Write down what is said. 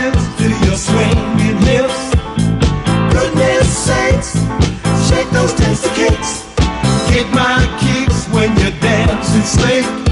hands to your swinging hips. Goodness sakes, shake those tasty cakes. Get my kicks when you're dancing slick.